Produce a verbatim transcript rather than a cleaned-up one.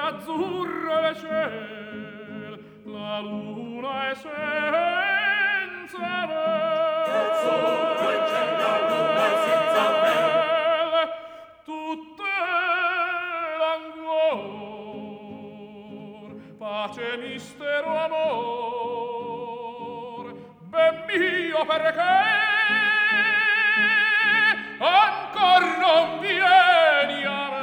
azzurro è ciel, la luna è senza vel. Azzurro è ciel, la luna è senza vel. Tutte languor, pace, mistero, amor. Ben mio, perché ancor non vieni a me?